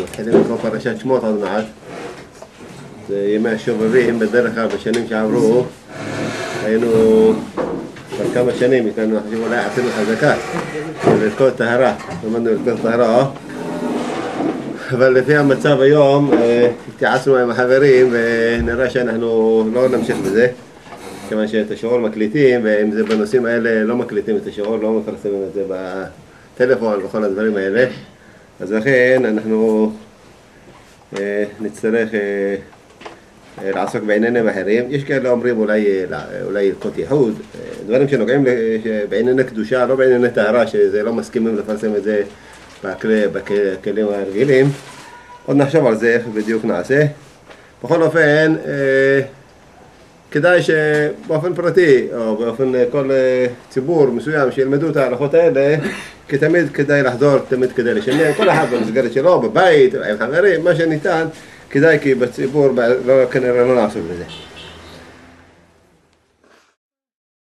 מתחילים לקרוא פרשת שמות עוד מעט. זה ימי השובבים, בדרך כלל בשנים שעברו היינו כבר כמה שנים, אנחנו חושבים אולי עשינו חזקה לזכות טהרה, למדנו לזכות טהרה, אבל לפי המצב היום התייעצנו עם החברים ונראה שאנחנו לא נמשיך בזה, כיוון שאת השיעור מקליטים, ואם זה בנושאים האלה לא מקליטים את השיעור, לא מפרסמים את זה בטלפון וכל הדברים האלה, אז לכן אנחנו נצטרך לעסוק בעניינים אחרים. יש כאלה אומרים אולי ילקוט ייחוד, דברים שנוגעים בענייני קדושה, לא בענייני טהרה, שזה לא מסכימים לפרסם את זה בכלים הרגילים. עוד נחשוב על זה, איך בדיוק נעשה. בכל אופן, כדאי שבאופן פרטי, או באופן כל ציבור מסוים שילמדו את ההלכות האלה, כי תמיד כדאי לחזור, תמיד כדאי לשנן, כל אחד במסגרת שלו, בבית, עם חברים, מה שניתן, כדאי כי בציבור כנראה לא נעסוק בזה.